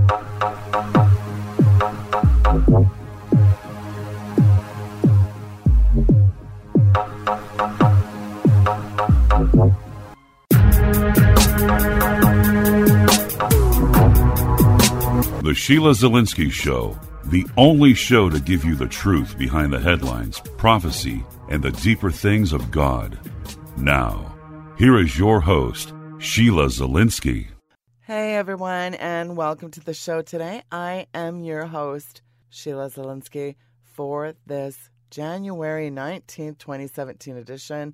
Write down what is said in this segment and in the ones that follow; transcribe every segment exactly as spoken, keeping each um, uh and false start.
The Sheila Zilinsky Show, the only show to give you the truth behind the headlines, prophecy, and the deeper things of God. Now, here is your host, Sheila Zilinsky. Hey everyone, and welcome to the show today. I am your host, Sheila Zilinsky, for this January nineteenth, twenty seventeen edition.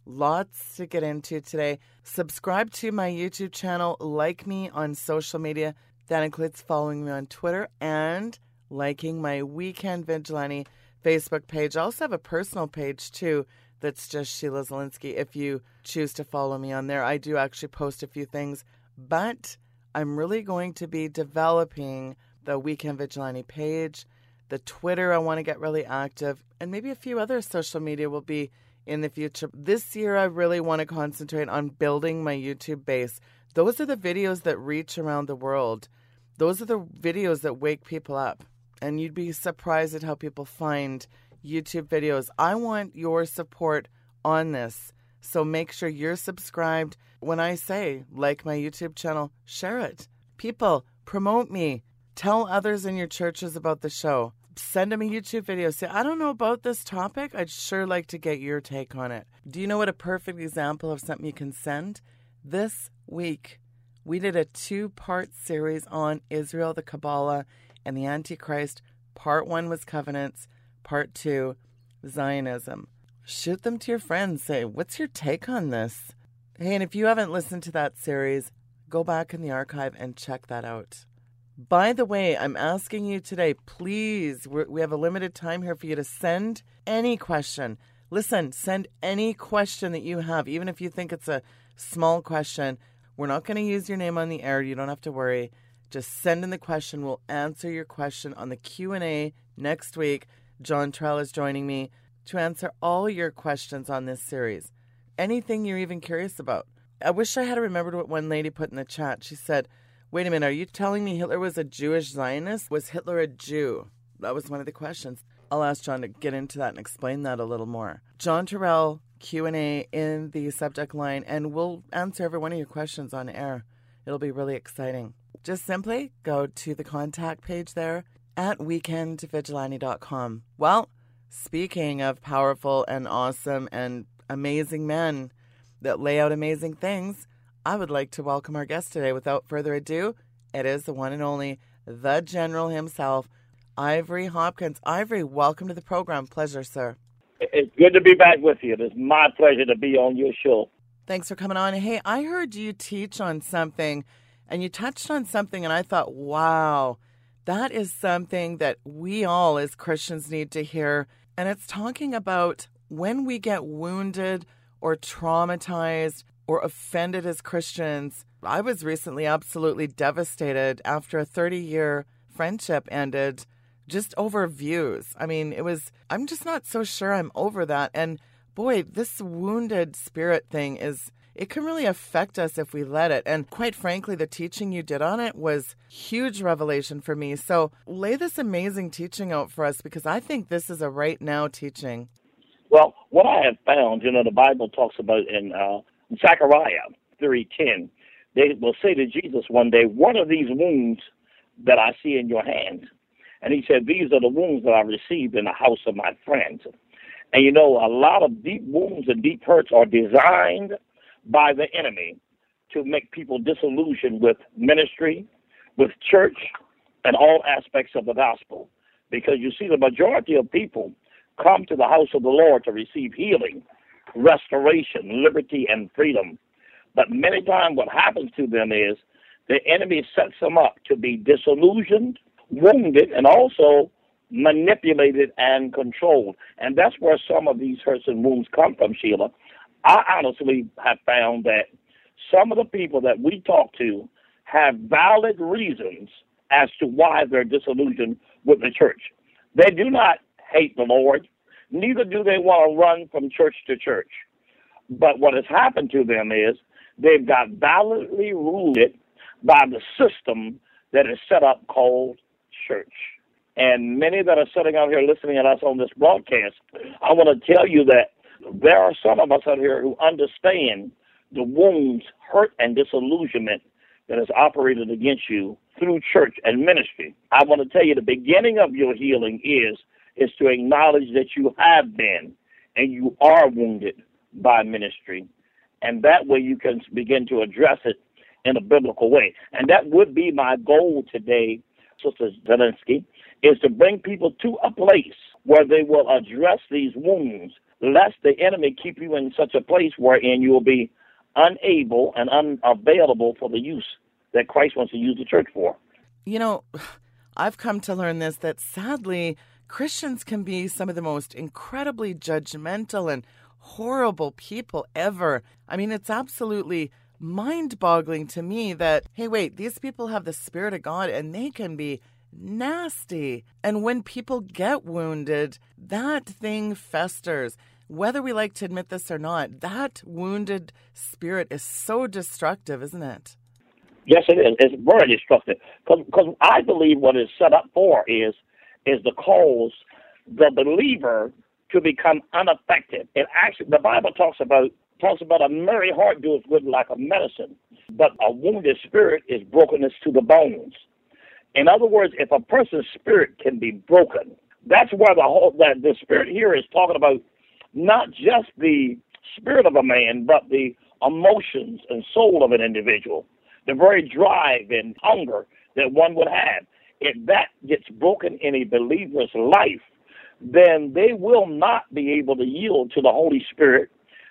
Lots to get into today. Subscribe to my YouTube channel, like me on social media. That includes following me on Twitter and liking my Weekend Vigilante Facebook page. I also have a personal page, too, that's just Sheila Zilinsky. If you choose to follow me on there, I do actually post a few things. But I'm really going to be developing the Weekend Vigilante page. The Twitter, I want to get really active. And maybe a few other social media will be in the future. This year, I really want to concentrate on building my YouTube base. Those are the videos that reach around the world. Those are the videos that wake people up. And you'd be surprised at how people find YouTube videos. I want your support on this. So make sure you're subscribed. When I say like my YouTube channel, share it. People, promote me. Tell others in your churches about the show. Send them a YouTube video. Say, I don't know about this topic. I'd sure like to get your take on it. Do you know what a perfect example of something you can send? This week, we did a two-part series on Israel, the Kabbalah, and the Antichrist. Part one was covenants. Part two, Zionism. Shoot them to your friends. Say, what's your take on this? Hey, and if you haven't listened to that series, go back in the archive and check that out. By the way, I'm asking you today, please, we're, we have a limited time here for you to send any question. Listen, send any question that you have, even if you think it's a small question. We're not going to use your name on the air. You don't have to worry. Just send in the question. We'll answer your question on the Q and A next week. John Trell is joining me to answer all your questions on this series. Anything you're even curious about. I wish I had remembered what one lady put in the chat. She said, wait a minute, are you telling me Hitler was a Jewish Zionist? Was Hitler a Jew? That was one of the questions. I'll ask John to get into that and explain that a little more. John Terrell, Q and A in the subject line, and we'll answer every one of your questions on air. It'll be really exciting. Just simply go to the contact page there at weekend vigilante dot com. Well, speaking of powerful and awesome and amazing men that lay out amazing things, I would like to welcome our guest today. Without further ado, it is the one and only, the General himself, Ivory Hopkins. Ivory, welcome to the program. Pleasure, sir. It's good to be back with you. It's my pleasure to be on your show. Thanks for coming on. Hey, I heard you teach on something, and you touched on something, and I thought, wow, that is something that we all as Christians need to hear. And it's talking about when we get wounded or traumatized or offended as Christians. I was recently absolutely devastated after a thirty-year friendship ended just over views. I mean, it was, I'm just not so sure I'm over that. And boy, this wounded spirit thing is, it can really affect us if we let it. And quite frankly, the teaching you did on it was huge revelation for me. So lay this amazing teaching out for us, because I think this is a right now teaching. Well, what I have found, you know, the Bible talks about in uh, Zechariah three ten, they will say to Jesus one day, what are these wounds that I see in your hands? And he said, these are the wounds that I received in the house of my friends. And, you know, a lot of deep wounds and deep hurts are designed by the enemy to make people disillusioned with ministry, with church, and all aspects of the gospel. Because you see, the majority of people come to the house of the Lord to receive healing, restoration, liberty, and freedom. But many times what happens to them is the enemy sets them up to be disillusioned, wounded, and also manipulated and controlled. And that's where some of these hurts and wounds come from, Sheila. I honestly have found that some of the people that we talk to have valid reasons as to why they're disillusioned with the church. They do not hate the Lord, neither do they want to run from church to church. But what has happened to them is they've got validly rooted by the system that is set up called church. And many that are sitting out here listening to us on this broadcast, I want to tell you that there are some of us out here who understand the wounds, hurt, and disillusionment that is operated against you through church and ministry. I want to tell you the beginning of your healing is, is to acknowledge that you have been and you are wounded by ministry. And that way you can begin to address it in a biblical way. And that would be my goal today, Sister Zelinsky, is to bring people to a place where they will address these wounds, lest the enemy keep you in such a place wherein you will be unable and unavailable for the use that Christ wants to use the church for. You know, I've come to learn this, that sadly, Christians can be some of the most incredibly judgmental and horrible people ever. I mean, it's absolutely mind-boggling to me that, hey, wait, these people have the Spirit of God and they can be nasty. And when people get wounded, that thing festers. Whether we like to admit this or not, that wounded spirit is so destructive, isn't it? Yes, it is. It's very destructive. Because I believe what it's set up for is is to cause the believer to become unaffected. It actually, the Bible talks about talks about a merry heart doeth good like a medicine, but a wounded spirit is brokenness to the bones. In other words, if a person's spirit can be broken, that's where the whole that the spirit here is talking about not just the spirit of a man, but the emotions and soul of an individual, the very drive and hunger that one would have. If that gets broken in a believer's life, then they will not be able to yield to the Holy Spirit.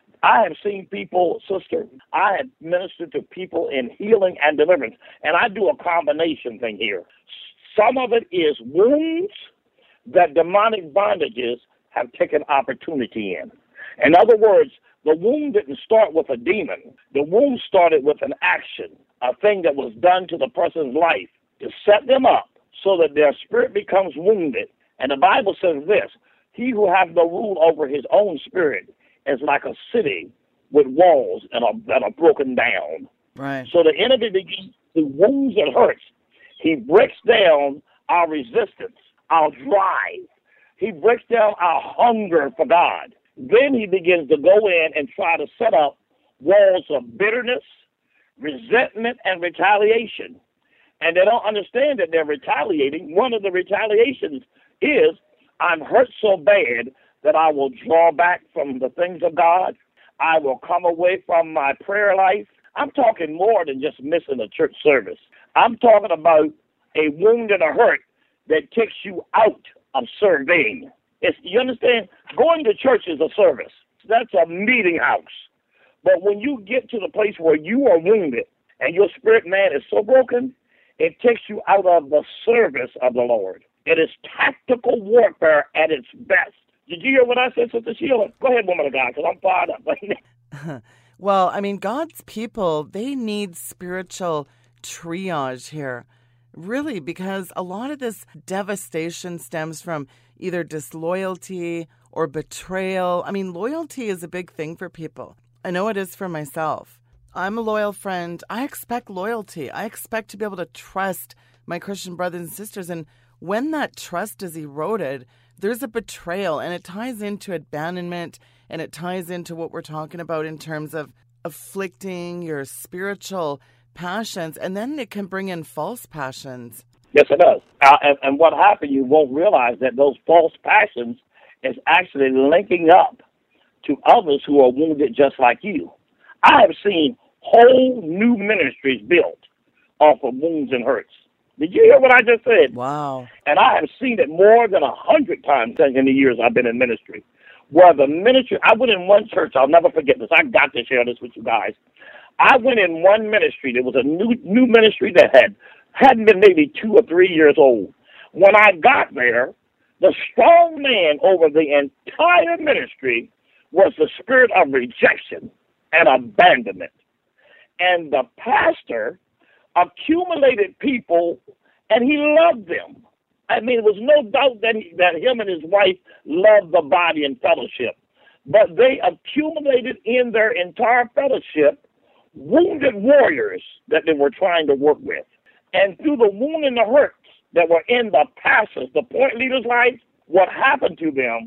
I have seen people, sister, I have ministered to people in healing and deliverance, and I do a combination thing here. Some of it is wounds that demonic bondages have taken opportunity in. In other words, the wound didn't start with a demon. The wound started with an action, a thing that was done to the person's life to set them up so that their spirit becomes wounded. And the Bible says this, he who has no rule over his own spirit is like a city with walls that are, that are broken down. Right. So the enemy begins to wounds and hurts. He breaks down our resistance, our drive. He breaks down our hunger for God. Then he begins to go in and try to set up walls of bitterness, resentment, and retaliation. And they don't understand that they're retaliating. One of the retaliations is, I'm hurt so bad that I will draw back from the things of God. I will come away from my prayer life. I'm talking more than just missing a church service. I'm talking about a wound and a hurt that takes you out of serving. It's, you understand? Going to church is a service. That's a meeting house. But when you get to the place where you are wounded and your spirit man is so broken, it takes you out of the service of the Lord. It is tactical warfare at its best. Did you hear what I said, Sister Sheila? Go ahead, woman of God, because I'm fired up. Well, I mean, God's people, they need spiritual triage here. Really, because a lot of this devastation stems from either disloyalty or betrayal. I mean, loyalty is a big thing for people. I know it is for myself. I'm a loyal friend. I expect loyalty. I expect to be able to trust my Christian brothers and sisters. And when that trust is eroded, there's a betrayal, and it ties into abandonment, and it ties into what we're talking about in terms of afflicting your spiritual passions, and then it can bring in false passions. Yes, it does. Uh, and, and what happened, you won't realize that those false passions is actually linking up to others who are wounded just like you. I have seen whole new ministries built off of wounds and hurts. Did you hear what I just said? Wow. And I have seen it more than a hundred times in the years I've been in ministry, where the ministry, I went in one church, I'll never forget this, I got to share this with you guys. I went in one ministry, there was a new new ministry that had, hadn't been maybe two or three years old. When I got there, the strong man over the entire ministry was the spirit of rejection and abandonment. And the pastor accumulated people, and he loved them. I mean, there was no doubt that, he, that him and his wife loved the body and fellowship. But they accumulated in their entire fellowship wounded warriors that they were trying to work with. And through the wound and the hurts that were in the pastors, the point leaders' life, what happened to them,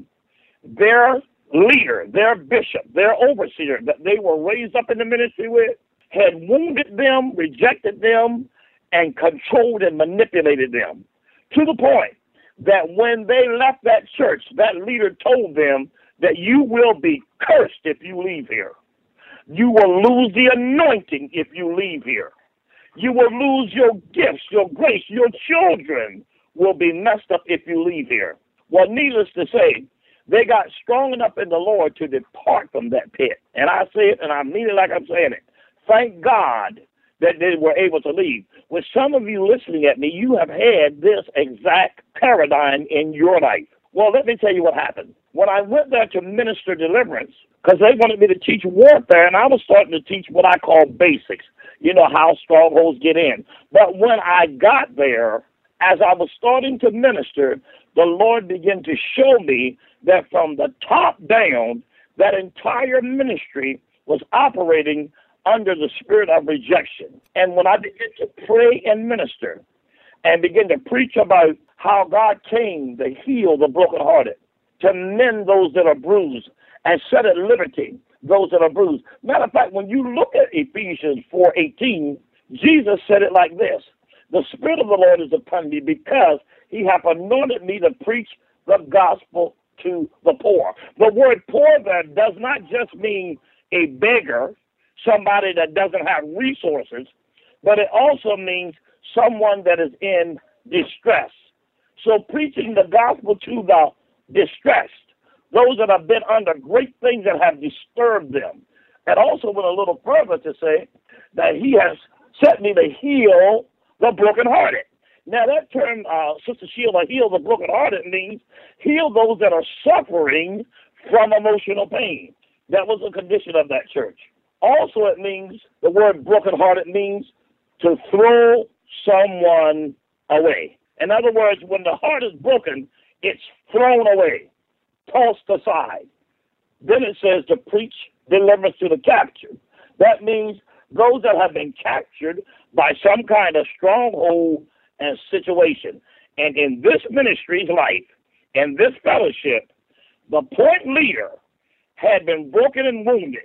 their leader, their bishop, their overseer that they were raised up in the ministry with, had wounded them, rejected them, and controlled and manipulated them to the point that when they left that church, that leader told them that you will be cursed if you leave here. You will lose the anointing if you leave here. You will lose your gifts, your grace. Your children will be messed up if you leave here. Well, needless to say, they got strong enough in the Lord to depart from that pit. And I say it, and I mean it like I'm saying it. Thank God that they were able to leave. With some of you listening at me, you have had this exact paradigm in your life. Well, let me tell you what happened. When I went there to minister deliverance, because they wanted me to teach warfare, and I was starting to teach what I call basics, you know, how strongholds get in. But when I got there, as I was starting to minister, the Lord began to show me that from the top down, that entire ministry was operating under the spirit of rejection. And when I began to pray and minister and begin to preach about how God came to heal the brokenhearted, to mend those that are bruised, and set at liberty those that are bruised. Matter of fact, when you look at Ephesians four eighteen, Jesus said it like this: the Spirit of the Lord is upon me because he hath anointed me to preach the gospel to the poor. The word poor there does not just mean a beggar, somebody that doesn't have resources, but it also means someone that is in distress. So preaching the gospel to the distressed, those that have been under great things that have disturbed them. And also went a little further to say that he has sent me to heal the brokenhearted. Now that term, uh, Sister Sheila, heal the brokenhearted means heal those that are suffering from emotional pain. That was a condition of that church. Also it means, the word brokenhearted means to throw someone away. In other words, when the heart is broken, it's thrown away, tossed aside. Then it says to preach deliverance to the captured. That means those that have been captured by some kind of stronghold and situation. And in this ministry's life, in this fellowship, the point leader had been broken and wounded.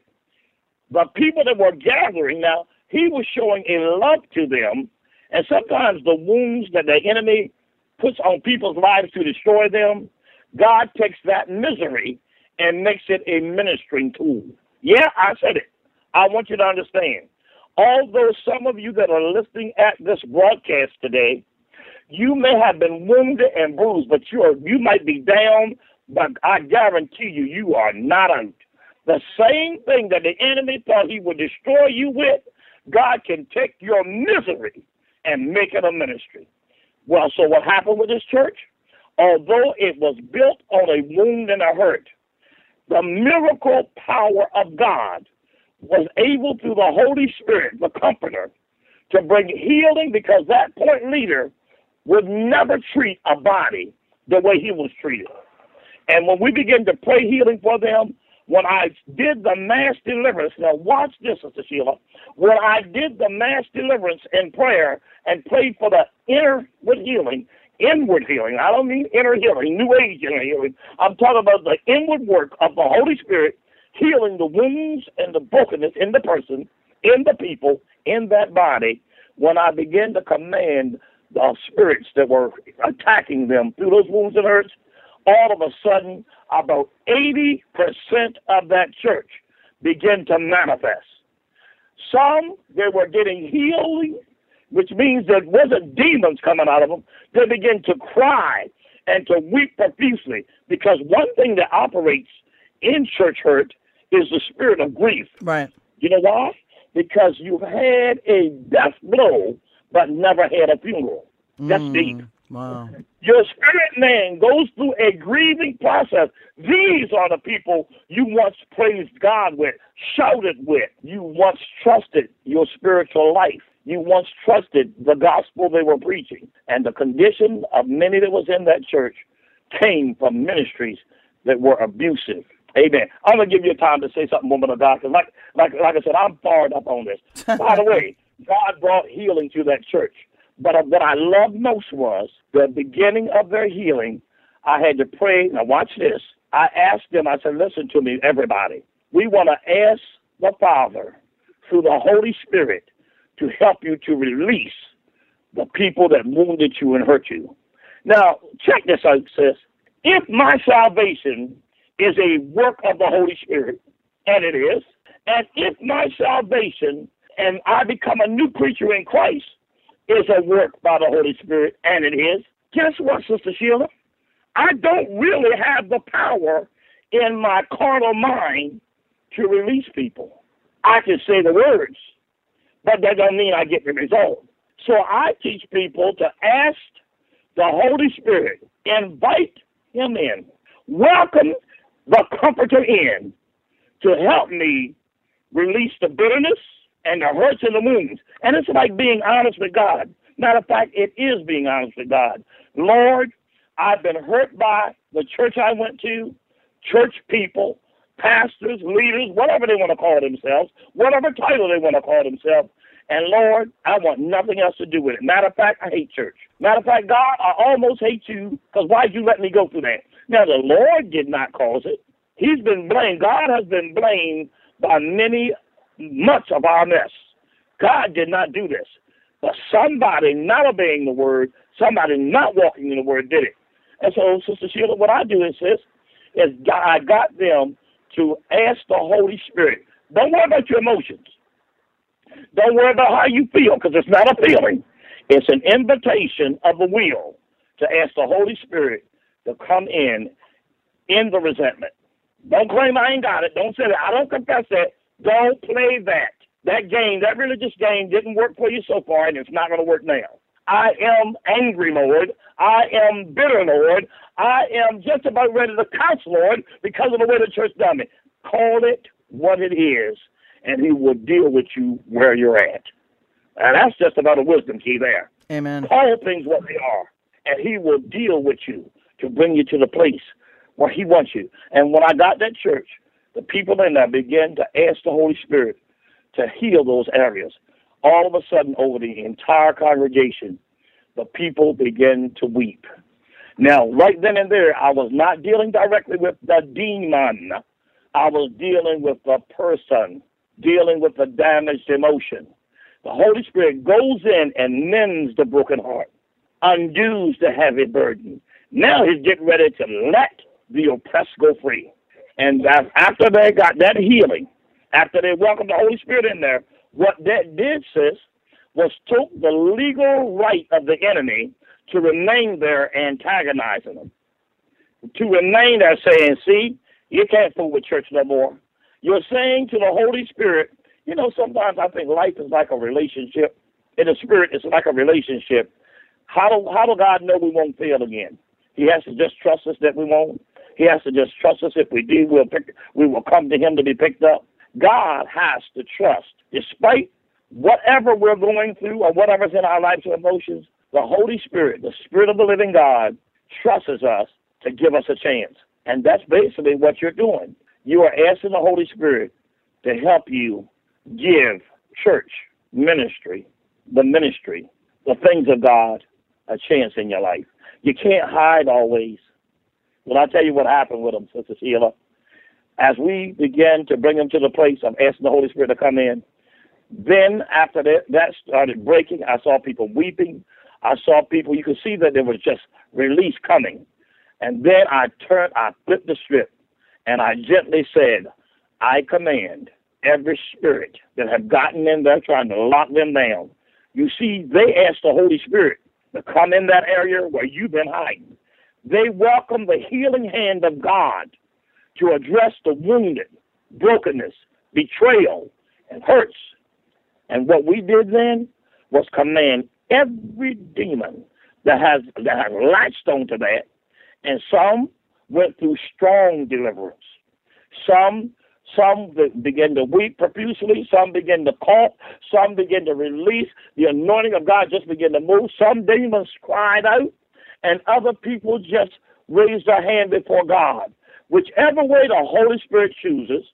The people that were gathering, now, he was showing a love to them, and sometimes the wounds that the enemy puts on people's lives to destroy them, God takes that misery and makes it a ministering tool. Yeah, I said it. I want you to understand. Although some of you that are listening at this broadcast today, you may have been wounded and bruised, but you are, you might be down, but I guarantee you, you are not out. The same thing that the enemy thought he would destroy you with, God can take your misery and make it a ministry. Well, so what happened with this church? Although it was built on a wound and a hurt, the miracle power of God was able through the Holy Spirit, the Comforter, to bring healing, because that point leader would never treat a body the way he was treated. And when we begin to pray healing for them, when I did the mass deliverance, now watch this, Sister Sheila, when I did the mass deliverance in prayer and prayed for the inward healing, inward healing, I don't mean inner healing, New Age inner healing, I'm talking about the inward work of the Holy Spirit healing the wounds and the brokenness in the person, in the people, in that body. When I began to command the spirits that were attacking them through those wounds and hurts, all of a sudden, about eighty percent of that church began to manifest. Some, they were getting healing, which means there wasn't demons coming out of them. They began to cry and to weep profusely, because one thing that operates in church hurt is the spirit of grief. Right. You know why? Because you've had a death blow, but never had a funeral. That's mm, deep. Wow. Your spirit man goes through a grieving process. These are the people you once praised God with, shouted with. You once trusted your spiritual life. You once trusted the gospel they were preaching. And the condition of many that was in that church came from ministries that were abusive. Amen. I'm going to give you time to say something, woman of God, because like, like, like I said, I'm fired up on this. By the way, God brought healing to that church. But what I loved most was the beginning of their healing. I had to pray. Now watch this. I asked them, I said, listen to me, everybody. We want to ask the Father through the Holy Spirit to help you to release the people that wounded you and hurt you. Now, check this out, sis. If my salvation is a work of the Holy Spirit, and it is, and if my salvation and I become a new creature in Christ is a work by the Holy Spirit, and it is, guess what, Sister Sheila? I don't really have the power in my carnal mind to release people. I can say the words, but that doesn't mean I get the result. So I teach people to ask the Holy Spirit, invite him in, welcome the Comforter in to help me release the bitterness and the hurts and the wounds. And it's like being honest with God. Matter of fact, it is being honest with God. Lord, I've been hurt by the church I went to, church people, pastors, leaders, whatever they want to call themselves, whatever title they want to call themselves. And Lord, I want nothing else to do with it. Matter of fact, I hate church. Matter of fact, God, I almost hate you because why'd you let me go through that? Now, the Lord did not cause it. He's been blamed. God has been blamed by many, much of our mess. God did not do this. But somebody not obeying the word, somebody not walking in the word did it. And so, Sister Sheila, what I do is this, is I got them to ask the Holy Spirit. Don't worry about your emotions. Don't worry about how you feel, because it's not a feeling. It's an invitation of the will to ask the Holy Spirit to come in in the resentment. Don't claim I ain't got it. Don't say that. I don't confess that. Don't play that. That game, that religious game didn't work for you so far, and it's not going to work now. I am angry, Lord. I am bitter, Lord. I am just about ready to curse, Lord, because of the way the church done me. Call it what it is, and he will deal with you where you're at. And that's just about a wisdom key there. Amen. Call things what they are, and he will deal with you to bring you to the place where he wants you. And when I got that church, the people in there began to ask the Holy Spirit to heal those areas. All of a sudden, over the entire congregation, the people began to weep. Now, right then and there, I was not dealing directly with the demon. I was dealing with the person, dealing with the damaged emotion. The Holy Spirit goes in and mends the broken heart, undoes the heavy burden. Now he's getting ready to let the oppressed go free. And after they got that healing, after they welcomed the Holy Spirit in there, what that did, sis, was took the legal right of the enemy to remain there antagonizing them, to remain there saying, see, you can't fool with church no more. You're saying to the Holy Spirit, you know, sometimes I think life is like a relationship. In the spirit, it's like a relationship. How do, how do God know we won't fail again? He has to just trust us that we won't. He has to just trust us if we do, we'll pick, we will come to him to be picked up. God has to trust, despite whatever we're going through or whatever's in our lives or emotions, the Holy Spirit, the Spirit of the living God, trusts us to give us a chance. And that's basically what you're doing. You are asking the Holy Spirit to help you give church, ministry, the ministry, the things of God, a chance in your life. You can't hide always. Well, I'll tell you what happened with them, Sister Sheila. As we began to bring them to the place of asking the Holy Spirit to come in, then after that, that started breaking. I saw people weeping. I saw people, you could see that there was just release coming. And then I turned, I flipped the script, and I gently said, I command every spirit that have gotten in there trying to lock them down. You see, they asked the Holy Spirit to come in that area where you've been hiding. They welcome the healing hand of God to address the wounded, brokenness, betrayal, and hurts. And what we did then was command every demon that has that has latched onto that, and some went through strong deliverance. Some some began to weep profusely. Some began to cough. Some began to release. The anointing of God just began to move. Some demons cried out, and other people just raised their hand before God. Whichever way the Holy Spirit chooses,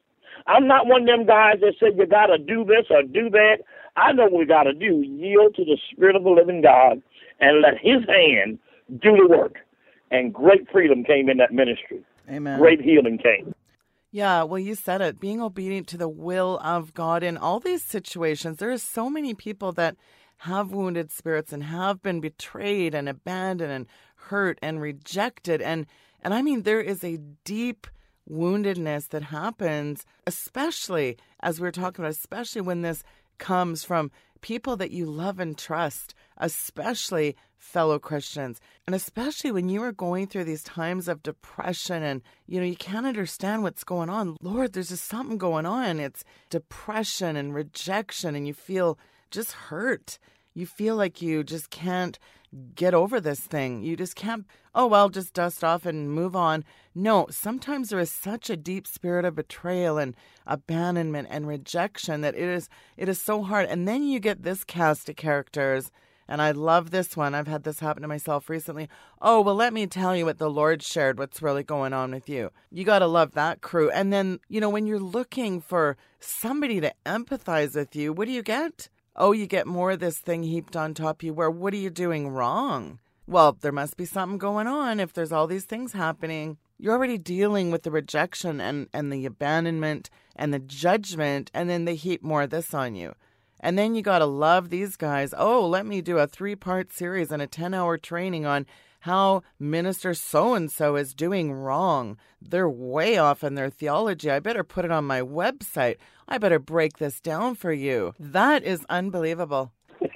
I'm not one of them guys that said you got to do this or do that. I know what we got to do. Yield to the Spirit of the living God and let his hand do the work. And great freedom came in that ministry. Amen. Great healing came. Yeah, well, you said it. Being obedient to the will of God in all these situations. There are so many people that have wounded spirits and have been betrayed and abandoned and hurt and rejected. And, and I mean, there is a deep woundedness that happens, especially, as we were talking about, especially when this comes from people that you love and trust, especially fellow Christians. And especially when you are going through these times of depression and, you know, you can't understand what's going on. Lord, there's just something going on. It's depression and rejection, and you feel just hurt. You feel like you just can't get over this thing. You just can't, oh, well, just dust off and move on. No, sometimes there is such a deep spirit of betrayal and abandonment and rejection that it is it is so hard. And then you get this cast of characters, and I love this one. I've had this happen to myself recently. Oh, well, let me tell you what the Lord shared, what's really going on with you. You got to love that crew. And then, you know, when you're looking for somebody to empathize with you, what do you get? Oh, you get more of this thing heaped on top of you where, what are you doing wrong? Well, there must be something going on if there's all these things happening. You're already dealing with the rejection and, and the abandonment and the judgment, and then they heap more of this on you. And then you got to love these guys. Oh, let me do a three-part series and a ten-hour training on how Minister so-and-so is doing wrong. They're way off in their theology. I better put it on my website. I better break this down for you. That is unbelievable.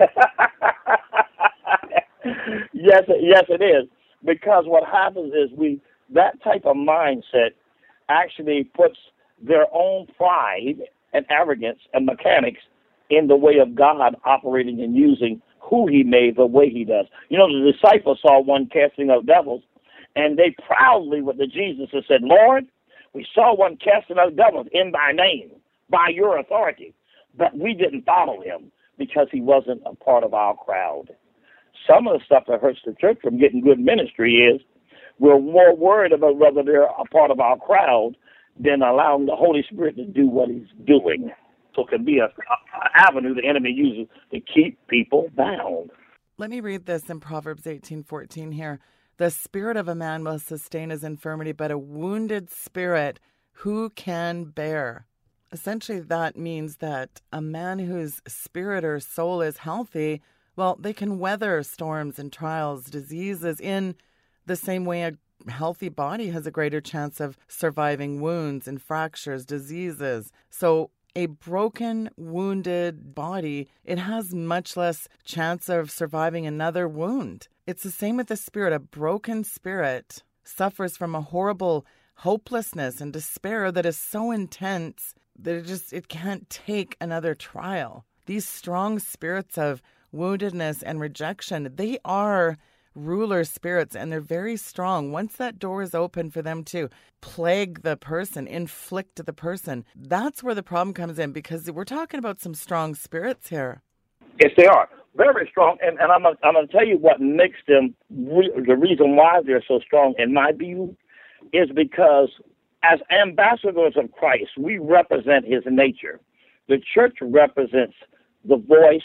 Yes, yes, it is. Because what happens is we that type of mindset actually puts their own pride and arrogance and mechanics in the way of God operating and using who he made the way he does. You know, the disciples saw one casting out devils, and they proudly went to Jesus and said, Lord, we saw one casting out devils in thy name, by your authority, but we didn't follow him because he wasn't a part of our crowd. Some of the stuff that hurts the church from getting good ministry is we're more worried about whether they're a part of our crowd than allowing the Holy Spirit to do what he's doing. So it can be an avenue the enemy uses to keep people bound. Let me read this in Proverbs eighteen fourteen here. The spirit of a man will sustain his infirmity, but a wounded spirit who can bear? Essentially, that means that a man whose spirit or soul is healthy, well, they can weather storms and trials, diseases in the same way a healthy body has a greater chance of surviving wounds and fractures, diseases. So a broken, wounded body, it has much less chance of surviving another wound. It's the same with the spirit. A broken spirit suffers from a horrible hopelessness and despair that is so intense that it just, it can't take another trial. These strong spirits of woundedness and rejection, they are ruler spirits, and they're very strong. Once that door is open for them to plague the person, inflict the person, that's where the problem comes in, because we're talking about some strong spirits here. Yes, they are. Very strong. And, and I'm, I'm going to tell you what makes them, re- the reason why they're so strong, in my view, is because as ambassadors of Christ, we represent his nature. The church represents the voice,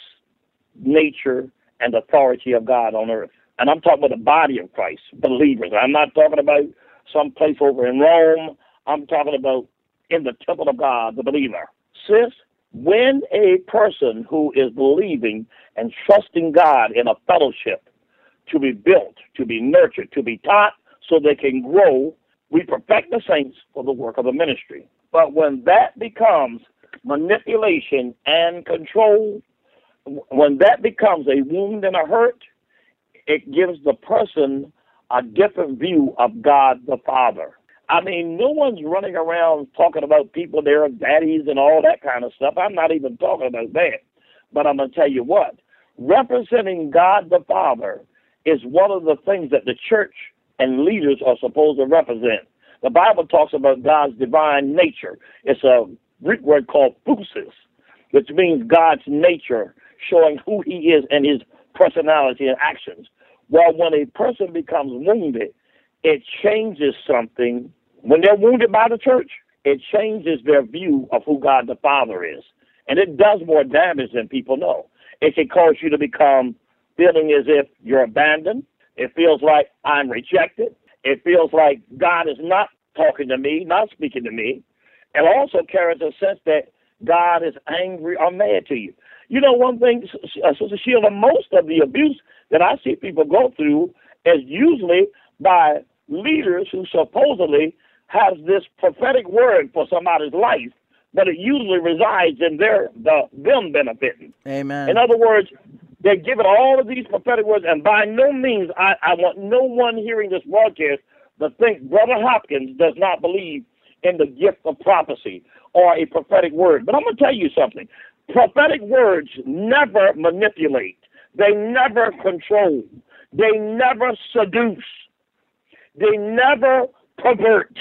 nature, and authority of God on earth. And I'm talking about the body of Christ, believers. I'm not talking about some place over in Rome. I'm talking about in the temple of God, the believer. Sis, when a person who is believing and trusting God in a fellowship to be built, to be nurtured, to be taught so they can grow, we perfect the saints for the work of the ministry. But when that becomes manipulation and control, when that becomes a wound and a hurt, it gives the person a different view of God the Father. I mean, no one's running around talking about people, their daddies and all that kind of stuff. I'm not even talking about that. But I'm going to tell you what, representing God the Father is one of the things that the church and leaders are supposed to represent. The Bible talks about God's divine nature. It's a Greek word called phusis, which means God's nature, showing who he is and his personality and actions. Well, when a person becomes wounded, it changes something. When they're wounded by the church, it changes their view of who God the Father is. And it does more damage than people know. It can cause you to become feeling as if you're abandoned. It feels like I'm rejected. It feels like God is not talking to me, not speaking to me. It also carries a sense that God is angry or mad to you. You know, one thing, uh, Sister Sheila, most of the abuse that I see people go through is usually by leaders who supposedly have this prophetic word for somebody's life, but it usually resides in their the them benefiting. Amen. In other words, they're given all of these prophetic words, and by no means, I, I want no one hearing this broadcast to think Brother Hopkins does not believe in the gift of prophecy or a prophetic word. But I'm going to tell you something. Prophetic words never manipulate. They never control. They never seduce. They never pervert.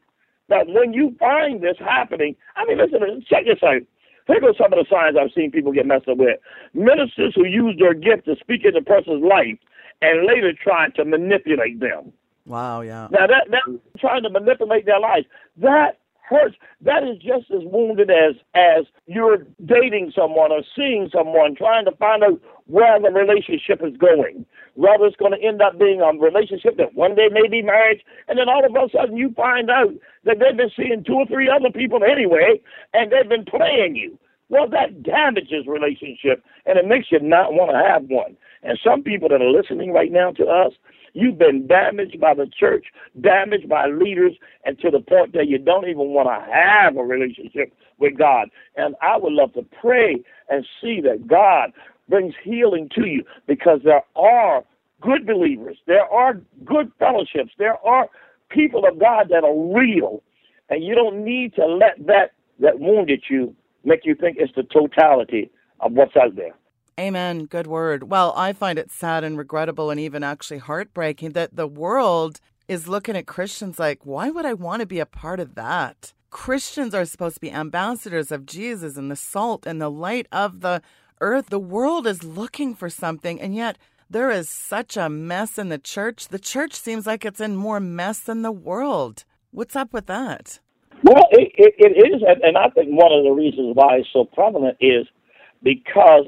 But when you find this happening, I mean, listen, check this out. Here goes some of the signs I've seen people get messed up with. Ministers who use their gift to speak in a person's life and later try to manipulate them. Wow, yeah. Now, that, that trying to manipulate their lives, that hurts. That is just as wounded as, as you're dating someone or seeing someone, trying to find out where the relationship is going. Whether it's going to end up being a relationship that one day may be marriage, and then all of a sudden you find out that they've been seeing two or three other people anyway, and they've been playing you. Well, that damages relationship, and it makes you not want to have one. And some people that are listening right now to us, you've been damaged by the church, damaged by leaders, and to the point that you don't even want to have a relationship with God. And I would love to pray and see that God brings healing to you, because there are good believers, there are good fellowships, there are people of God that are real, and you don't need to let that that wounded you make you think it's the totality of what's out there. Amen. Good word. Well, I find it sad and regrettable and even actually heartbreaking that the world is looking at Christians like, why would I want to be a part of that? Christians are supposed to be ambassadors of Jesus and the salt and the light of the earth. The world is looking for something, and yet there is such a mess in the church. The church seems like it's in more mess than the world. What's up with that? Well, it, it, it is, and I think one of the reasons why it's so prevalent is because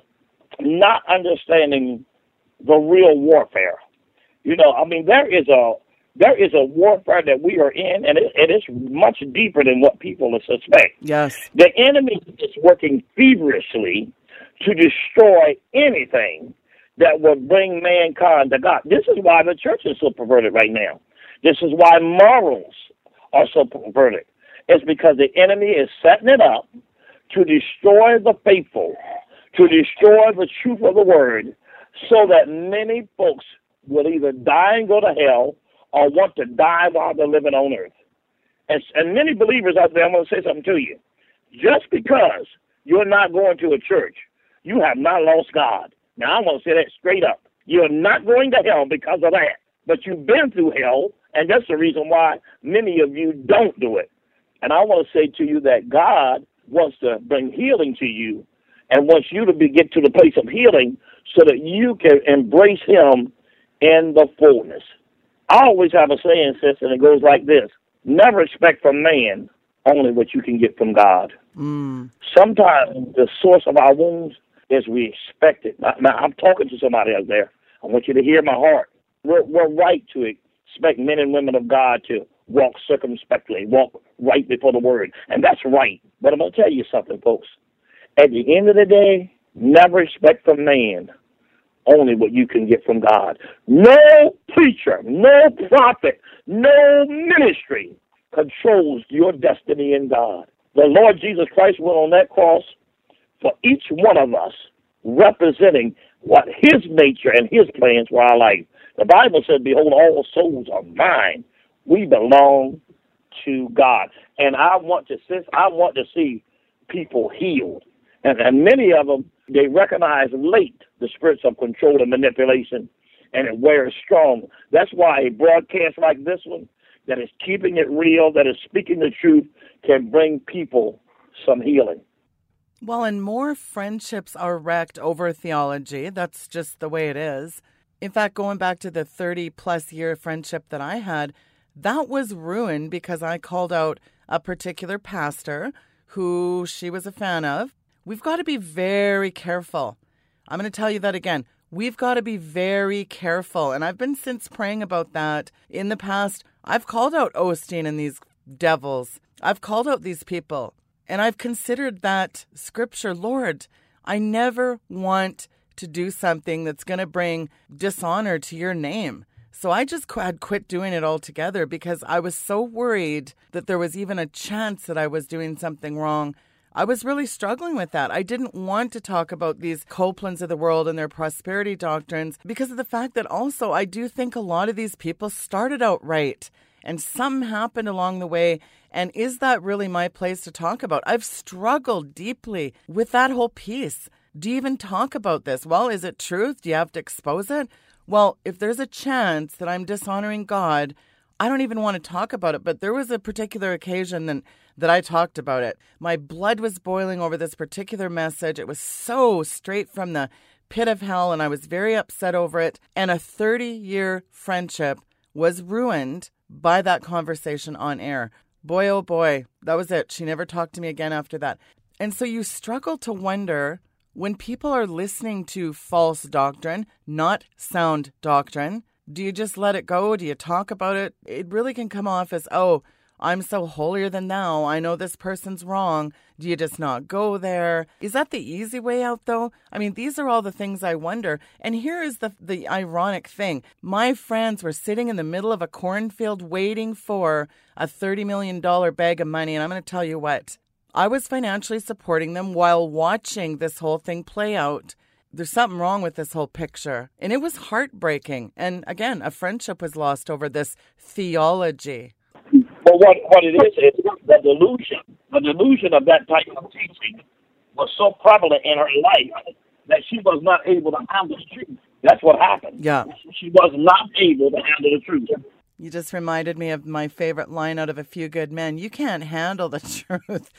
not understanding the real warfare. You know, I mean, there is a there is a warfare that we are in, and it, it is much deeper than what people suspect. Yes. The enemy is working feverishly to destroy anything that will bring mankind to God. This is why the church is so perverted right now. This is why morals are so perverted. It's because the enemy is setting it up to destroy the faithful, to destroy the truth of the word, so that many folks will either die and go to hell or want to die while they're living on earth. And, and many believers out there, I'm going to say something to you. Just because you're not going to a church, you have not lost God. Now, I want to say that straight up. You're not going to hell because of that. But you've been through hell, and that's the reason why many of you don't do it. And I want to say to you that God wants to bring healing to you and wants you to be, get to the place of healing so that you can embrace him in the fullness. I always have a saying, sis, and it goes like this. Never expect from man only what you can get from God. Mm. Sometimes the source of our wounds is we expect it. Now, now, I'm talking to somebody out there. I want you to hear my heart. We're, we're right to expect men and women of God to walk circumspectly, walk right before the word. And that's right. But I'm going to tell you something, folks. At the end of the day, never expect from man only what you can get from God. No preacher, no prophet, no ministry controls your destiny in God. The Lord Jesus Christ went on that cross for each one of us, representing what his nature and his plans for our life. The Bible says, behold, all souls are mine. We belong to God. And I want to I want to see people healed. And, and many of them, they recognize late the spirits of control and manipulation, and it wears strong. That's why a broadcast like this one, that is keeping it real, that is speaking the truth, can bring people some healing. Well, and more friendships are wrecked over theology. That's just the way it is. In fact, going back to the thirty-plus year friendship that I had, that was ruined because I called out a particular pastor who she was a fan of. We've got to be very careful. I'm going to tell you that again. We've got to be very careful. And I've been since praying about that in the past. I've called out Osteen and these devils. I've called out these people. And I've considered that scripture, Lord, I never want to do something that's going to bring dishonor to your name. So I just had quit doing it altogether because I was so worried that there was even a chance that I was doing something wrong. I was really struggling with that. I didn't want to talk about these Copelands of the world and their prosperity doctrines because of the fact that also I do think a lot of these people started out right and something happened along the way. And is that really my place to talk about? I've struggled deeply with that whole piece. Do you even talk about this? Well, is it truth? Do you have to expose it? Well, if there's a chance that I'm dishonoring God, I don't even want to talk about it. But there was a particular occasion that, that I talked about it. My blood was boiling over this particular message. It was so straight from the pit of hell, and I was very upset over it. And a thirty-year friendship was ruined by that conversation on air. Boy, oh boy, that was it. She never talked to me again after that. And so you struggle to wonder, when people are listening to false doctrine, not sound doctrine, do you just let it go? Do you talk about it? It really can come off as, oh, I'm so holier than thou. I know this person's wrong. Do you just not go there? Is that the easy way out, though? I mean, these are all the things I wonder. And here is the the ironic thing. My friends were sitting in the middle of a cornfield waiting for a thirty million dollars bag of money. And I'm going to tell you what, I was financially supporting them while watching this whole thing play out. There's something wrong with this whole picture. And it was heartbreaking. And again, a friendship was lost over this theology. But what, what it is, is the delusion. The delusion of that type of teaching was so prevalent in her life that she was not able to handle the truth. That's what happened. Yeah. She was not able to handle the truth. You just reminded me of my favorite line out of A Few Good Men. You can't handle the truth.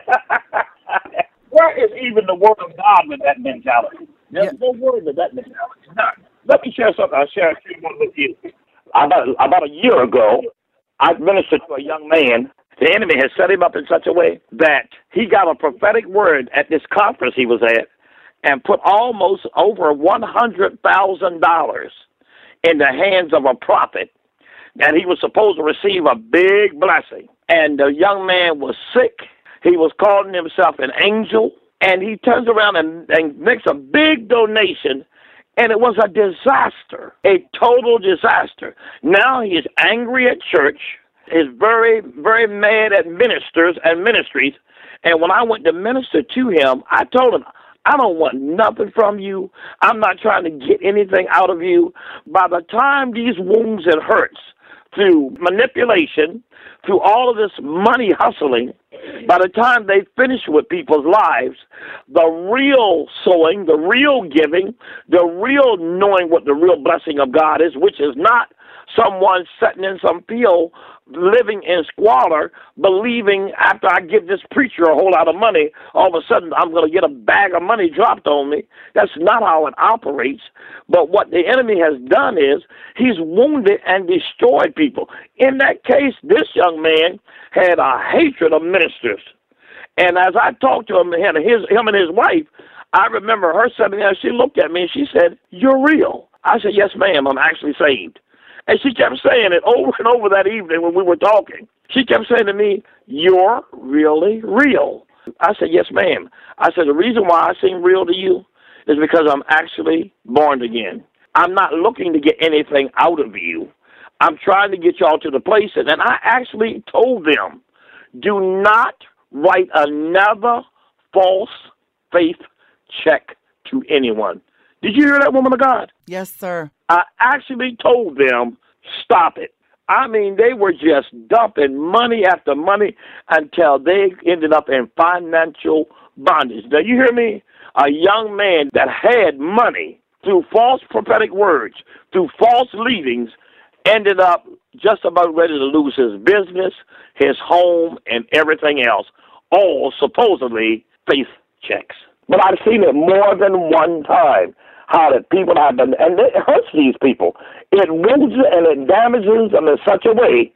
Where is even the word of God with that mentality? There's yeah. no word with that mentality. Now, let me share something. I'll share one with you. About, about a year ago, I ministered to a young man. The enemy had set him up in such a way that he got a prophetic word at this conference he was at and put almost over one hundred thousand dollars in the hands of a prophet, and he was supposed to receive a big blessing. And the young man was sick. He was calling himself an angel, and he turns around and, and makes a big donation, and it was a disaster, a total disaster. Now he is angry at church, is very, very mad at ministers and ministries, and when I went to minister to him, I told him, I don't want nothing from you. I'm not trying to get anything out of you. By the time these wounds and hurts, through manipulation, through all of this money hustling, by the time they finish with people's lives, the real sowing, the real giving, the real knowing what the real blessing of God is, which is not someone sitting in some field living in squalor, believing after I give this preacher a whole lot of money, all of a sudden I'm going to get a bag of money dropped on me. That's not how it operates. But what the enemy has done is he's wounded and destroyed people. In that case, this young man had a hatred of ministers. And as I talked to him, and his, him and his wife, I remember her sitting there, she looked at me and she said, "You're real." I said, "Yes, ma'am, I'm actually saved." And she kept saying it over and over that evening when we were talking. She kept saying to me, "You're really real." I said, "Yes, ma'am." I said, "The reason why I seem real to you is because I'm actually born again. I'm not looking to get anything out of you. I'm trying to get y'all to the place." And I actually told them, do not write another false faith check to anyone. Did you hear that, woman of God? Yes, sir. I actually told them, stop it. I mean, they were just dumping money after money until they ended up in financial bondage. Now, you hear me? A young man that had money through false prophetic words, through false leadings, ended up just about ready to lose his business, his home, and everything else, all supposedly faith checks. But I've seen it more than one time, how that people have been, and it hurts these people. It wounds and it damages them in such a way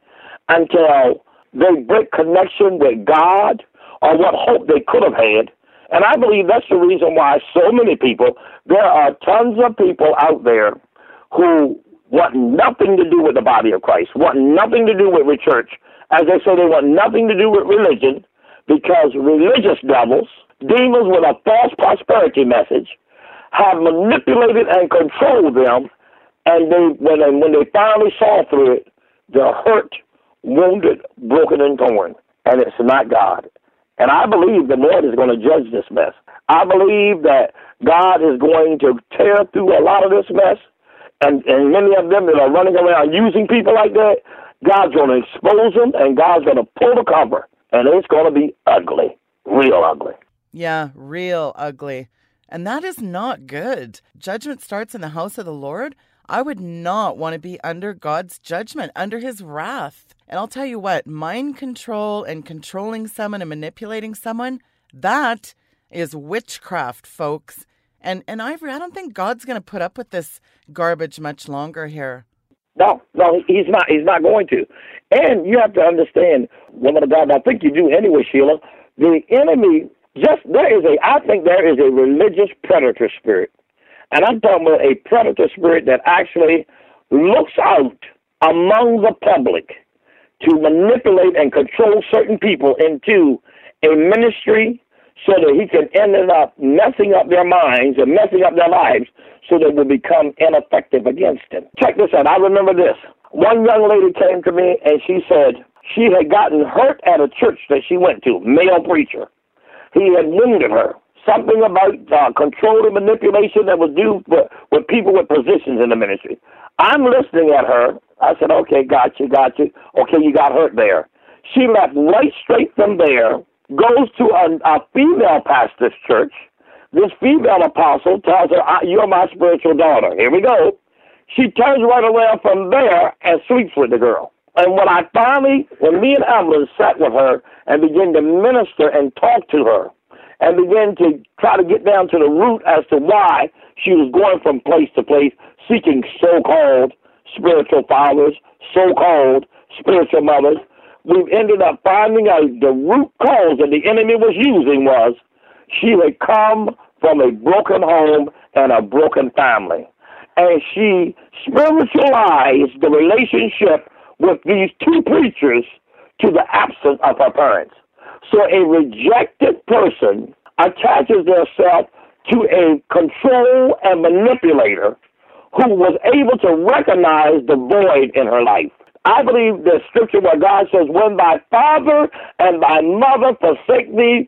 until they break connection with God or what hope they could have had. And I believe that's the reason why so many people, there are tons of people out there who want nothing to do with the body of Christ, want nothing to do with the church. As they say, they want nothing to do with religion, because religious devils, demons with a false prosperity message, have manipulated and controlled them. And they, when they, when they finally saw through it, they're hurt, wounded, broken, and torn. And it's not God. And I believe the Lord is going to judge this mess. I believe that God is going to tear through a lot of this mess. And, and many of them that are running around using people like that, God's going to expose them, and God's going to pull the cover. And it's going to be ugly, real ugly. Yeah, real ugly. And that is not good. Judgment starts in the house of the Lord. I would not want to be under God's judgment, under his wrath. And I'll tell you what, mind control and controlling someone and manipulating someone, that is witchcraft, folks. And and Ivory, I don't think God's going to put up with this garbage much longer here. No, no, he's not. He's not going to. And you have to understand, woman of God, I think you do anyway, Sheila, the enemy, just there is a, I think there is a religious predator spirit. And I'm talking about a predator spirit that actually looks out among the public to manipulate and control certain people into a ministry so that he can end up messing up their minds and messing up their lives so they will become ineffective against him. Check this out. I remember this. One young lady came to me and she said she had gotten hurt at a church that she went to, male preacher. He had wounded her. Something about uh, control and manipulation that was due with, with people with positions in the ministry. I'm listening at her. I said, okay, got you, got you. Okay, you got hurt there. She left right straight from there, goes to a, a female pastor's church. This female apostle tells her, you're my spiritual daughter. Here we go. She turns right around from there and sleeps with the girl. And when I finally, when me and Evelyn sat with her and began to minister and talk to her, and began to try to get down to the root as to why she was going from place to place, seeking so-called spiritual fathers, so-called spiritual mothers, we've ended up finding out the root cause that the enemy was using was she had come from a broken home and a broken family. And she spiritualized the relationship with these two preachers to the absence of her parents. So a rejected person attaches themselves to a control and manipulator who was able to recognize the void in her life. I believe the scripture where God says, when thy father and thy mother forsake thee,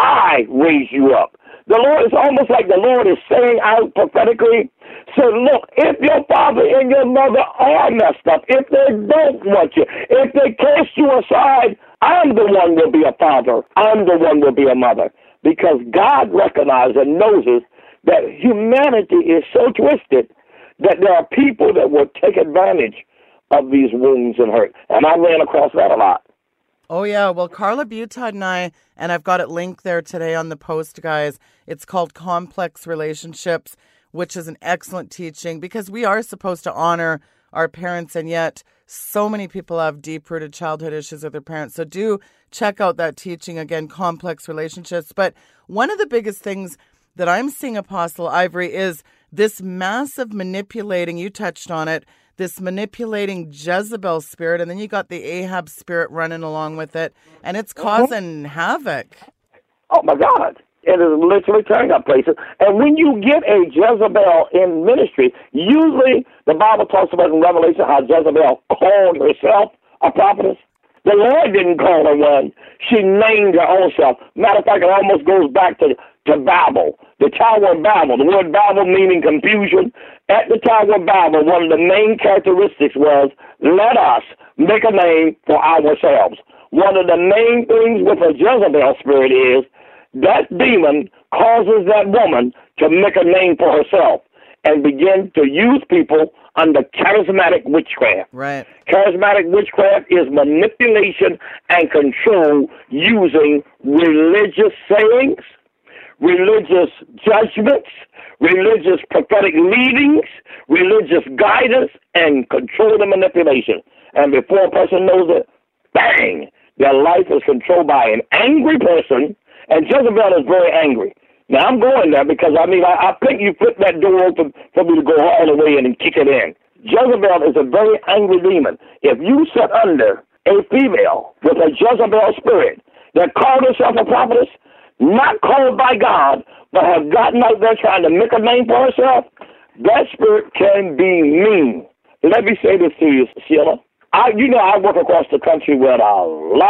I raise you up. The Lord is almost like the Lord is saying out prophetically, say, look, if your father and your mother are messed up, if they don't want you, if they cast you aside, I'm the one will be a father. I'm the one will be a mother. Because God recognizes and knows that humanity is so twisted that there are people that will take advantage of these wounds and hurt. And I ran across that a lot. Oh, yeah. Well, Carla Butod and I, and I've got it linked there today on the post, guys. It's called Complex Relationships, which is an excellent teaching because we are supposed to honor our parents, and yet so many people have deep-rooted childhood issues with their parents. So do check out that teaching, again, Complex Relationships. But one of the biggest things that I'm seeing, Apostle Ivory, is this massive manipulating, you touched on it, this manipulating Jezebel spirit, and then you got the Ahab spirit running along with it, and it's causing mm-hmm. havoc. Oh, my God. It is literally tearing up places. And when you get a Jezebel in ministry, usually the Bible talks about in Revelation how Jezebel called herself a prophetess. The Lord didn't call her one. She named her own self. Matter of fact, it almost goes back to, to Babel, the Tower of Babel. The word Babel meaning confusion. At the Tower of Babel, one of the main characteristics was, let us make a name for ourselves. One of the main things with a Jezebel spirit is that demon causes that woman to make a name for herself and begin to use people under charismatic witchcraft. Right. Charismatic witchcraft is manipulation and control using religious sayings, religious judgments, religious prophetic leadings, religious guidance, and control and manipulation. And before a person knows it, bang, their life is controlled by an angry person, and Jezebel is very angry. Now, I'm going there because, I mean, I, I think you put that door open for me to go all the way in and kick it in. Jezebel is a very angry demon. If you sit under a female with a Jezebel spirit that called herself a prophetess, not called by God, but has gotten out there trying to make a name for herself, that spirit can be mean. Let me say this to you, Sheila. I, you know, I work across the country with a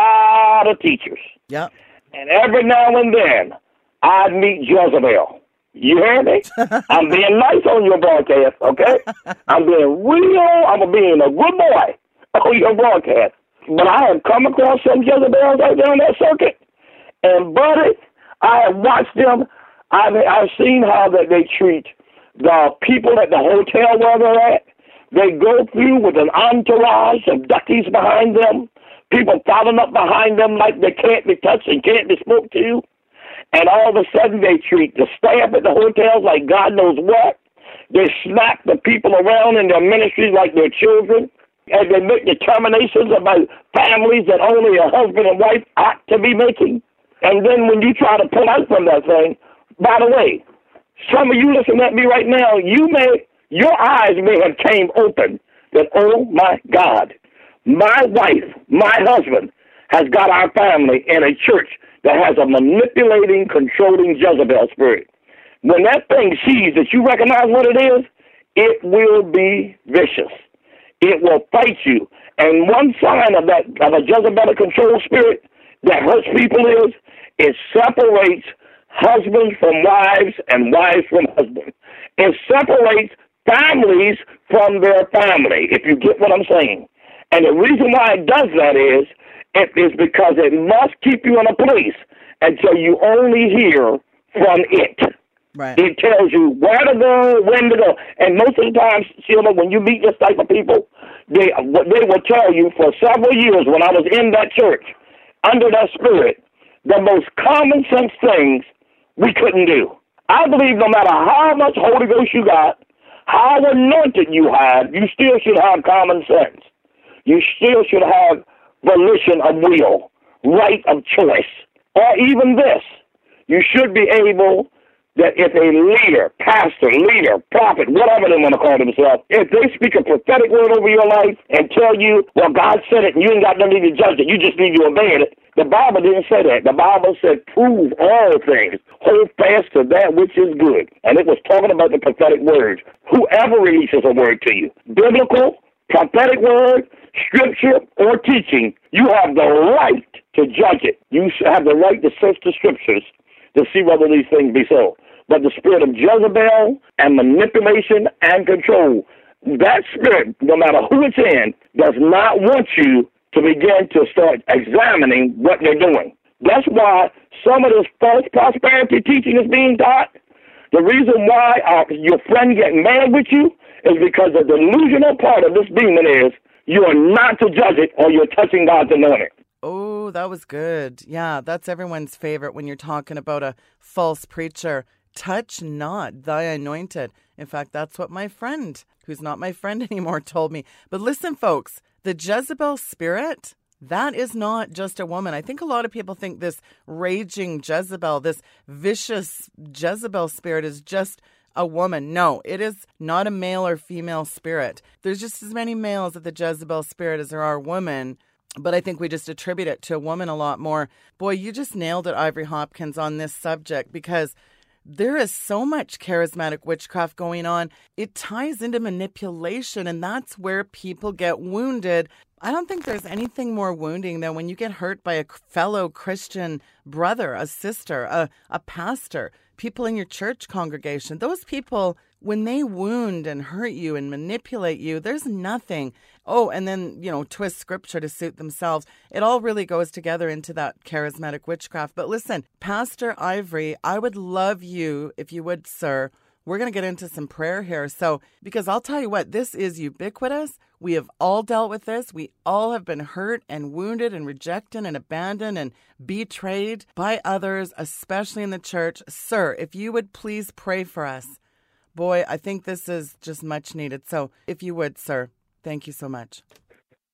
lot of teachers. Yep. And every now and then, I meet Jezebel. You hear me? I'm being nice on your broadcast, okay? I'm being real. I'm being a good boy on your broadcast. But I have come across some Jezebels out there on that circuit. And, buddy, I have watched them. I've, I've seen how that they treat the people at the hotel where they're at. They go through with an entourage of duckies behind them, people following up behind them like they can't be touched and can't be spoke to. And all of a sudden they treat the staff at the hotels like God knows what. They smack the people around in their ministries like their children. And they make determinations about families that only a husband and wife ought to be making. And then when you try to pull out from that thing, by the way, some of you listening at me right now, you may, your eyes may have came open that, oh my God, my wife, my husband has got our family in a church that has a manipulating, controlling Jezebel spirit. When that thing sees that you recognize what it is, it will be vicious. It will fight you. And one sign of that, of a Jezebel control spirit that hurts people is, it separates husbands from wives and wives from husbands. It separates families from their family, if you get what I'm saying. And the reason why it does that is, it is because it must keep you in a place until you only hear from it. Right. It tells you where to go, when to go. And most of the time, Sheila, when you meet this type of people, they, they will tell you for several years when I was in that church, under that spirit, the most common sense things we couldn't do. I believe no matter how much Holy Ghost you got, how anointed you have, you still should have common sense. You still should have volition of will, right of choice, or even this. You should be able that if a leader, pastor, leader, prophet, whatever they want to call themselves, if they speak a prophetic word over your life and tell you, well, God said it and you ain't got no need to judge it, you just need to obey it. The Bible didn't say that. The Bible said, prove all things. Hold fast to that which is good. And it was talking about the prophetic word. Whoever releases a word to you, biblical, prophetic word, scripture, or teaching, you have the right to judge it. You have the right to search the scriptures to see whether these things be so. But the spirit of Jezebel and manipulation and control, that spirit, no matter who it's in, does not want you to begin to start examining what they're doing. That's why some of this false prosperity teaching is being taught. The reason why uh, your friend getting mad with you is because the delusional part of this demon is you are not to judge it or you're touching God's anointing. Oh, that was good. Yeah, that's everyone's favorite when you're talking about a false preacher. Touch not thy anointed. In fact, that's what my friend, who's not my friend anymore, told me. But listen, folks, the Jezebel spirit, that is not just a woman. I think a lot of people think this raging Jezebel, this vicious Jezebel spirit is just a woman. No, it is not a male or female spirit. There's just as many males of the Jezebel spirit as there are women. But I think we just attribute it to a woman a lot more. Boy, you just nailed it, Ivory Hopkins, on this subject, because there is so much charismatic witchcraft going on. It ties into manipulation, and that's where people get wounded. I don't think there's anything more wounding than when you get hurt by a fellow Christian brother, a sister, a, a pastor, people in your church congregation. Those people, when they wound and hurt you and manipulate you, there's nothing. Oh, and then, you know, twist scripture to suit themselves. It all really goes together into that charismatic witchcraft. But listen, Pastor Ivory, I would love you, if you would, sir. We're going to get into some prayer here. So, because I'll tell you what, this is ubiquitous. We have all dealt with this. We all have been hurt and wounded and rejected and abandoned and betrayed by others, especially in the church. Sir, if you would please pray for us. Boy, I think this is just much needed. So if you would, sir, thank you so much.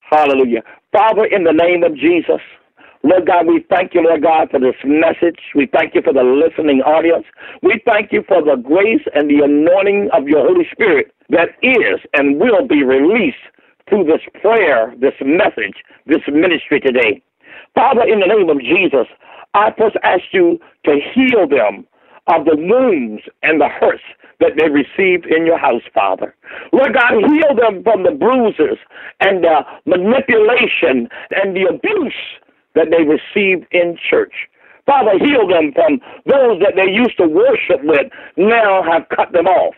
Hallelujah. Father, in the name of Jesus, Lord God, we thank you, Lord God, for this message. We thank you for the listening audience. We thank you for the grace and the anointing of your Holy Spirit that is and will be released through this prayer, this message, this ministry today. Father, in the name of Jesus, I first ask you to heal them of the wounds and the hurts that they received in your house, Father. Lord God, heal them from the bruises and the manipulation and the abuse that they received in church. Father, heal them from those that they used to worship with, now have cut them off.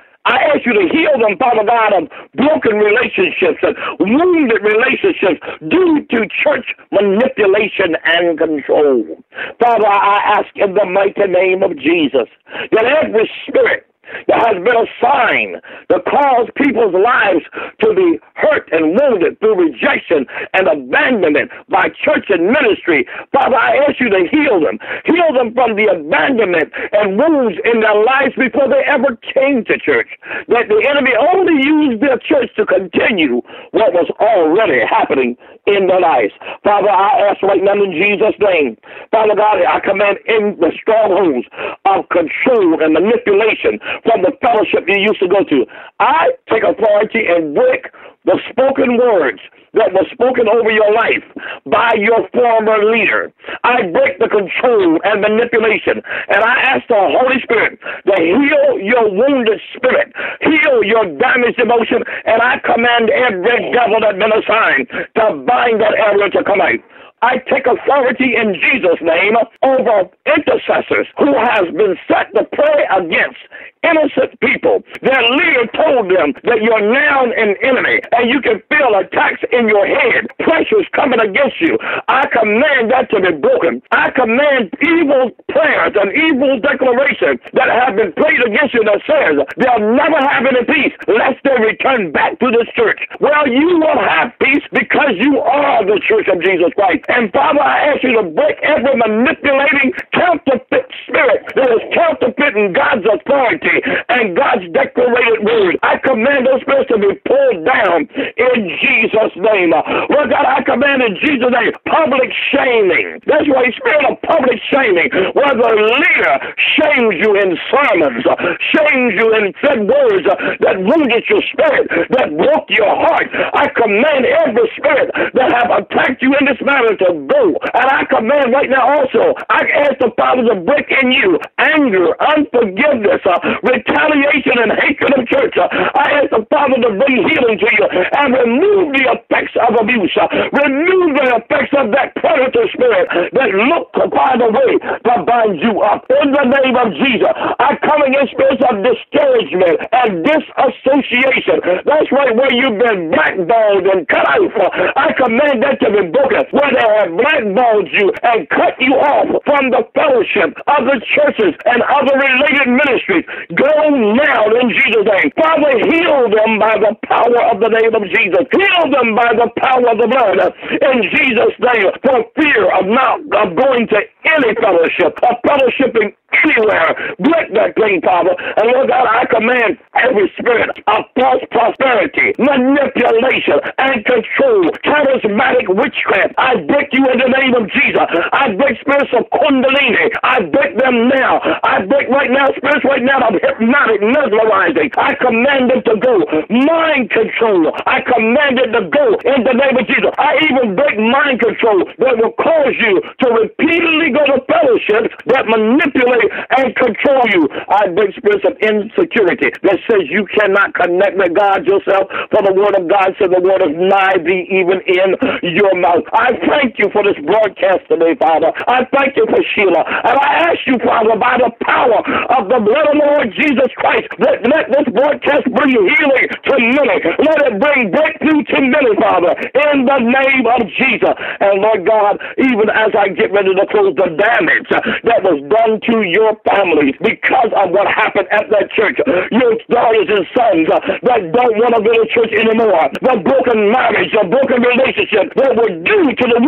I ask you to heal them, Father God, of broken relationships and wounded relationships due to church manipulation and control. Father, I ask in the mighty name of Jesus that every spirit that has been assigned to cause people's lives to be hurt and wounded through rejection and abandonment by church and ministry. Father, I ask you to heal them. Heal them from the abandonment and wounds in their lives before they ever came to church. That the enemy only used their church to continue what was already happening in their lives. Father, I ask right now in Jesus' name, Father God, I command in the strongholds of control and manipulation from the fellowship you used to go to. I take authority and break the spoken words that were spoken over your life by your former leader. I break the control and manipulation, and I ask the Holy Spirit to heal your wounded spirit, heal your damaged emotion, and I command every devil that's been assigned to bind that area to come out. I take authority in Jesus' name over intercessors who has been set to pray against innocent people. Their leader told them that you're now an enemy and you can feel attacks in your head, pressures coming against you. I command that to be broken. I command evil prayers and evil declarations that have been prayed against you that says they'll never have any peace lest they return back to this church. Well, you will have peace because you are the church of Jesus Christ. And Father, I ask you to break every manipulating, counterfeit spirit that is counterfeiting God's authority and God's declarated word. I command those spirits to be pulled down in Jesus' name. Lord God, I command in Jesus' name public shaming. That's why spirit of public shaming, where the leader shames you in sermons, shames you in said words that wounded your spirit, that broke your heart. I command every spirit that have attacked you in this matter to go. And I command right now also, I ask the Father to break in you anger, unforgiveness, uh, retaliation, and hatred of church. Uh, I ask the Father to bring healing to you and remove the effects of abuse. Uh, remove the effects of that predator spirit that look to find a way to bind you up. In the name of Jesus, I come against spirits of discouragement and disassociation. That's right, where you've been blackballed and cut out. I command that to be broken. Where they have blackballed you and cut you off from the fellowship of the churches and other related ministries. Go now in Jesus' name. Father, heal them by the power of the name of Jesus. Heal them by the power of the blood in Jesus' name. For fear of not of going to any fellowship, of fellowshipping anywhere. Break that thing, Father. And Lord God, I command every spirit of false prosperity, manipulation, and control, charismatic witchcraft. I break you in the name of Jesus. I break spirits of kundalini. I break them now. I break right now spirits right now of hypnotic, mesmerizing. I command them to go. Mind control. I command it to go in the name of Jesus. I even break mind control that will cause you to repeatedly go to fellowships that manipulate and control you. I break spirits of insecurity that says you cannot connect with God yourself, for the word of God says the word is nigh thee, even in your mouth. I thank you for this broadcast today, Father. I thank you for Sheila. And I ask you, Father, by the power of the blood of the Lord Jesus Christ, that let this broadcast bring healing to many. Let it bring breakthrough to many, Father, in the name of Jesus. And Lord God, even as I get ready to close, the damage that was done to your families because of what happened at that church, your daughters and sons that don't want to go to church anymore, the broken marriage, the broken relationship that were due to the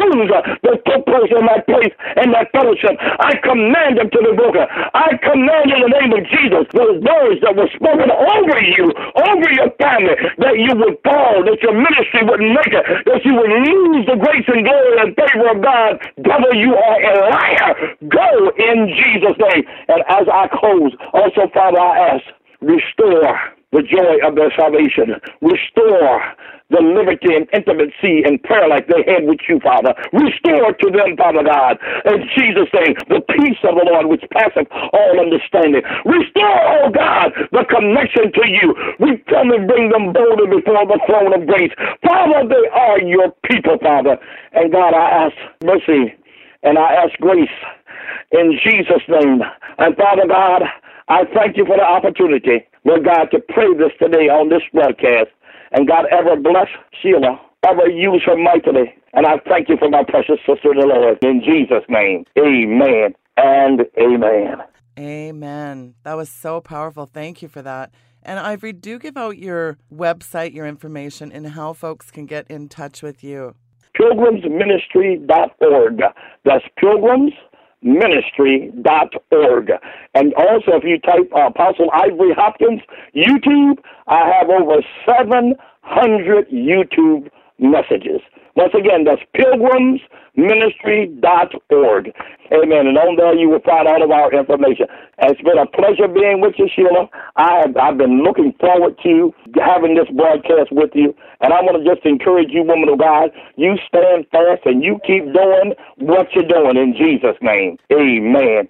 wounds uh, that took place in that place and that fellowship. I command them to be broken. I command in the name of Jesus those words that were spoken over you, over your family, that you would fall, that your ministry wouldn't make it, that you would lose the grace and glory and favor of God. Devil, you are a liar. Go in Jesus' name. And as I close, also, Father, I ask, restore the joy of their salvation. Restore the liberty and intimacy and prayer like they had with you, Father. Restore to them, Father God, in Jesus' name, the peace of the Lord which passeth all understanding. Restore, oh God, the connection to you. We come and bring them boldly before the throne of grace. Father, they are your people, Father. And God, I ask mercy and I ask grace in Jesus' name. And Father God, I thank you for the opportunity, Lord God, to pray this today on this broadcast. And God, ever bless Sheila, ever use her mightily. And I thank you for my precious sister in the Lord. In Jesus' name, amen and amen. Amen. That was so powerful. Thank you for that. And Ivory, do give out your website, your information, and how folks can get in touch with you. pilgrims ministry dot org. That's pilgrims ministry dot org. And also, if you type uh, Apostle Ivory Hopkins YouTube, I have over seven hundred YouTube messages. Once again, that's pilgrims ministry dot org. Amen. And on there you will find all of our information. And it's been a pleasure being with you, Sheila. I have, I've been looking forward to having this broadcast with you. And I want to just encourage you, woman of God, you stand fast and you keep doing what you're doing in Jesus' name. Amen.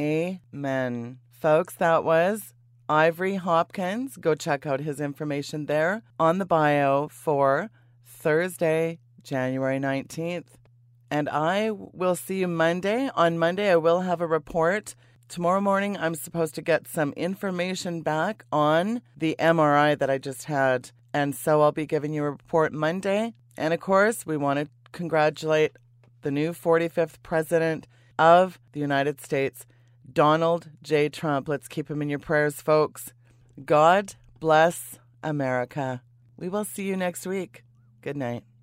Amen. Folks, that was Ivory Hopkins. Go check out his information there on the bio for Thursday, January nineteenth. And I will see you Monday. On Monday, I will have a report. Tomorrow morning, I'm supposed to get some information back on the M R I that I just had. And so I'll be giving you a report Monday. And of course, we want to congratulate the new forty-fifth president of the United States, Donald J. Trump. Let's keep him in your prayers, folks. God bless America. We will see you next week. Good night.